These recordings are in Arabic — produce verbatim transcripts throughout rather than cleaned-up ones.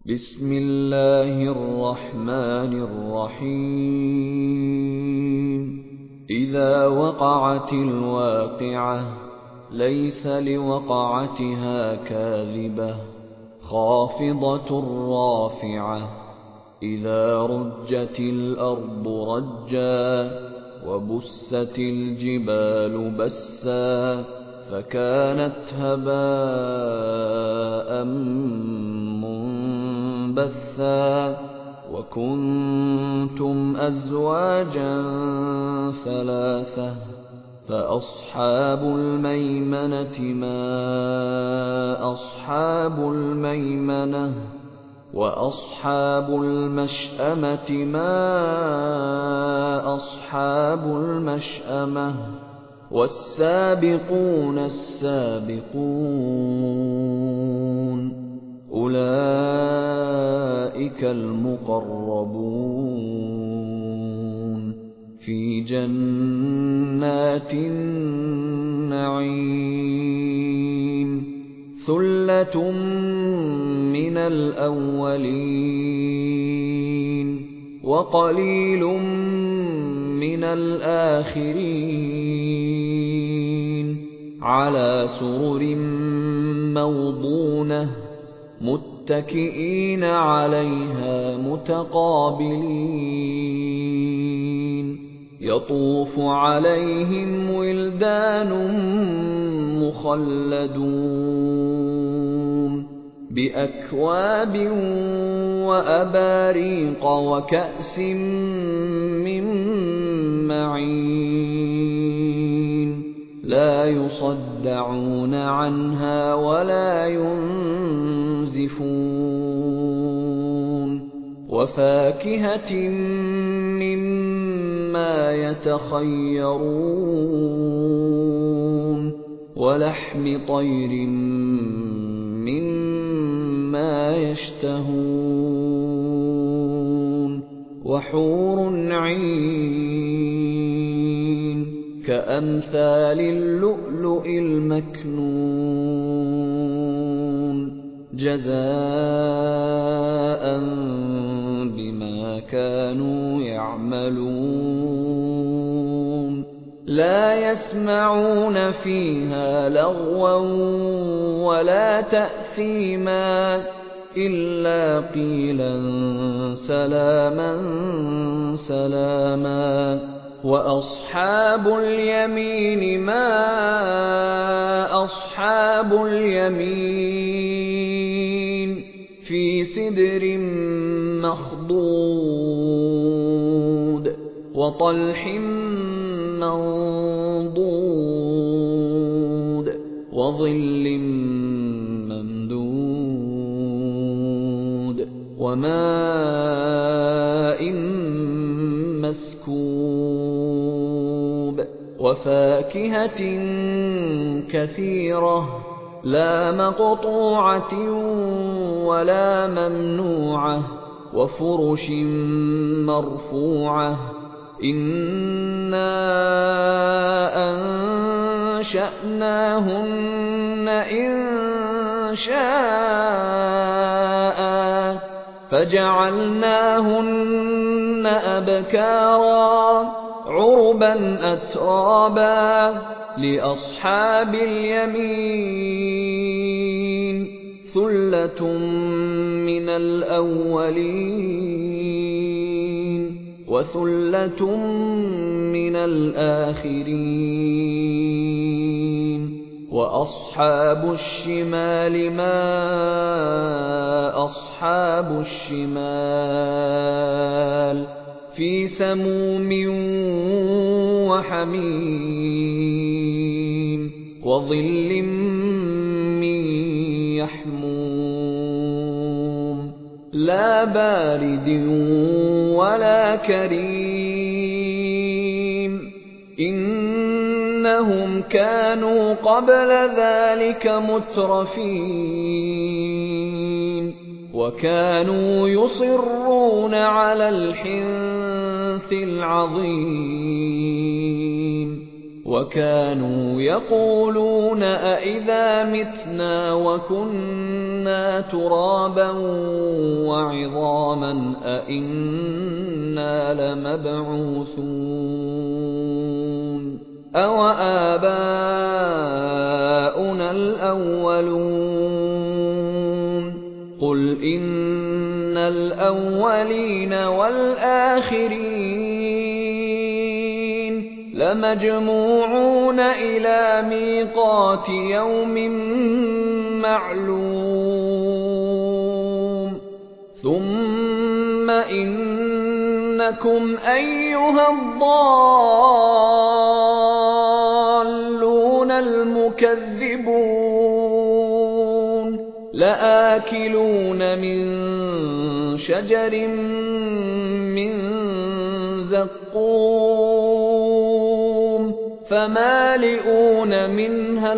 بسم الله الرحمن الرحيم إذا وقعت الواقعة ليس لوقعتها كاذبة خافضة رافعة إذا رجت الأرض رجا وبست الجبال بسا فكانت هباء منبثا وكنتم أزواجا ثلاثة فأصحاب الميمنة ما أصحاب الميمنة وأصحاب المشأمة ما أصحاب المشأمة والسابقون السابقون أولئك المقربون في جنات النعيم ثلة من الأولين وقليل من الآخرين على سرر موضونة متكئين عليها متقابلين يطوف عليهم ولدان مخلدون بأكواب وأباريق وكأس من معين لا يصدعون عنها ولا ينزفون وفاكهة مما يتخيرون ولحم طير مما يشتهون وحور عين كأمثال اللؤلؤ المكنون جزاء بما كانوا يعملون لا يسمعون فيها لغوا ولا تأثيما إلا قيلا سلاما سلاما وأصحاب اليمين ما أصحاب اليمين في سدر مخضود وطلح منضود وظل ممدود وماء مسكوب وفاكهة كثيرة لا مقطوعة ولا ممنوعة وفرش مرفوعة إنا أنشأناهن إنشاء فجعلناهن أبكارا عربا أترابا لأصحاب اليمين ثلة من الأولين وثلة من الآخرين وأصحاب الشمال ما أصحاب الشمال في سموم وحميم وظل من يحموم لا بارد ولا كريم إنهم كانوا قبل ذلك مترفين وكانوا يصرون على الحنث العظيم وكانوا يقولون أئذا متنا وكنا ترابا وعظاما أئنا لمبعوثون أوآباؤنا الأولون قل إن الأولين والآخرين لمجموعون إلى ميقات يوم معلوم ثم إنكم أيها الضالون المكذبون لآكلون من شجر من زقوم فمالئون منها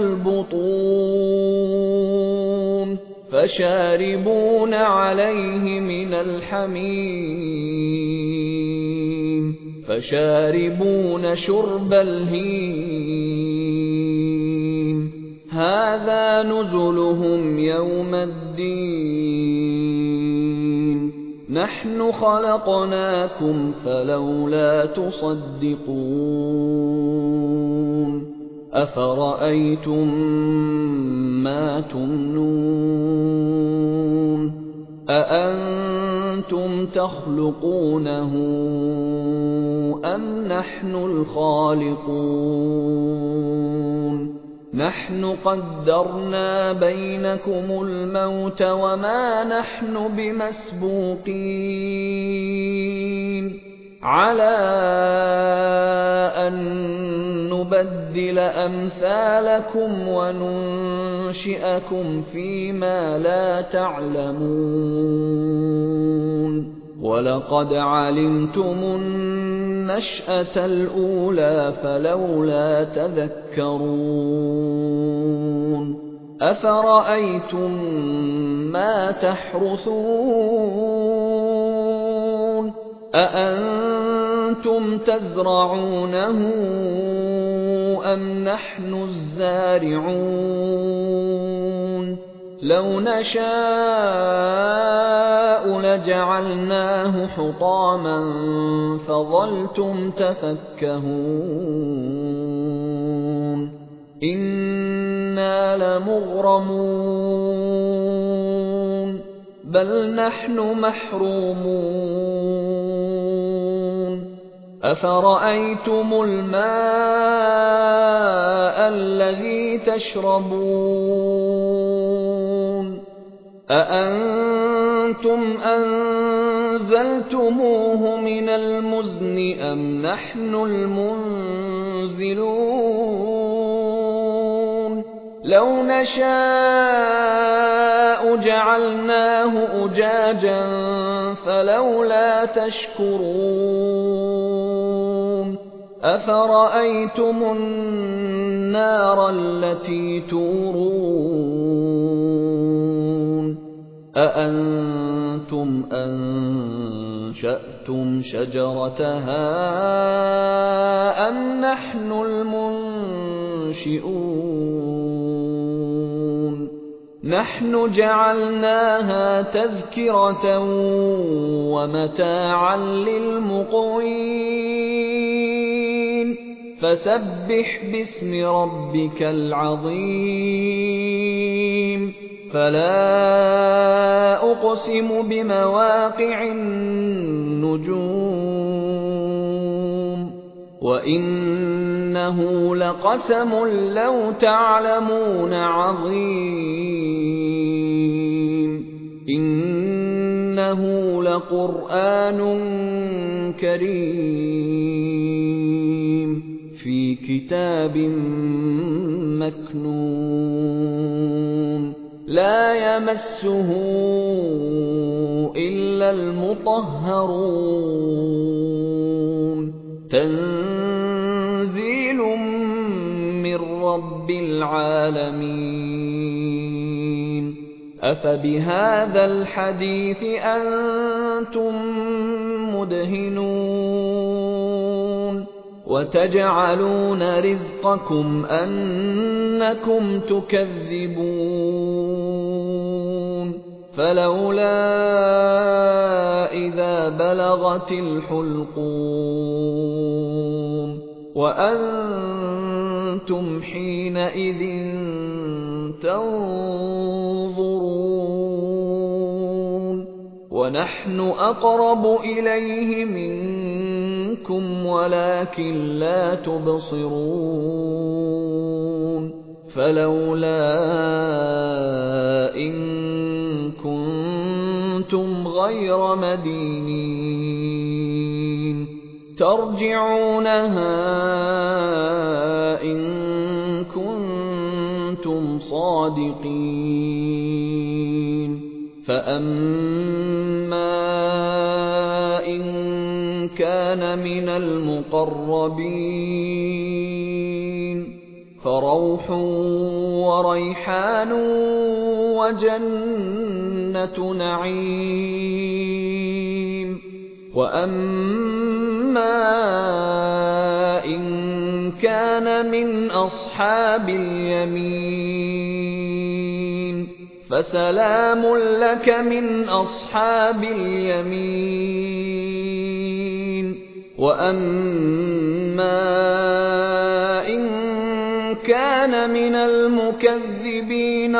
البطون فشاربون عليه من الحميم فشاربون شرب الهيم هذا نزلهم يوم الدين نحن خلقناكم فلولا تصدقون أفرأيتم ما تمنون أأنتم تخلقونه أم نحن الخالقون نحن قدرنا بينكم الموت وما نحن بمسبوقين على أن نبدل أمثالكم وننشئكم فيما لا تعلمون ولقد علمتم النشأة الأولى فلولا تذكرون أفرأيتم ما تحرثون أأنتم تزرعونه أم نحن الزارعون لو نشاء لجعلناه حطاما فظلتم تفكهون إنا لمغرمون بل نحن محرومون أفرأيتم الماء الذي تشربون أأنتم أنزلتموه من المزن أم نحن المنزلون لو نشاء جعلناه أجاجا فلولا تشكرون أفرأيتم النار التي تورون أأنتم أنشأتم شجرتها أم نحن المنشئون نحن جعلناها تذكرة ومتاعا للمقوين فسبح باسم ربك العظيم فلا أقسم بمواقع النجوم وإنه لقسم لو تعلمون عظيم إنه لقرآن كريم في كتاب مكنون لا يمسه إلا المطهرون تنزيل من رب العالمين أفبهذا الحديث أنتم مدهنون وتجعلون رزقكم أنكم تكذبون فلولا إذا بلغت الحلقوم وأنتم حينئذ تنظرون ونحن أقرب إليه منكم ولكن لا تبصرون فلولا إن كنتم غير مدينين ترجعونها إن كنتم صادقين فأما إن كان من المقربين فروح وريحان وجنة نعيم وأما إن كان من أصحاب اليمين فسلام لك من أصحاب اليمين وأما إن كان من المكذبين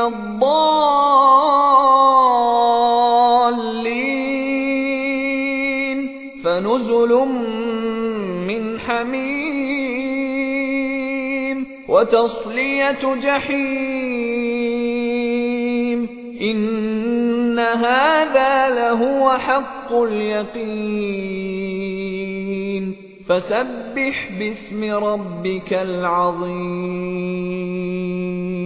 الضالين فنزل من حميم وتصلية جحيم إن هذا لهو حق اليقين فسبح باسم ربك العظيم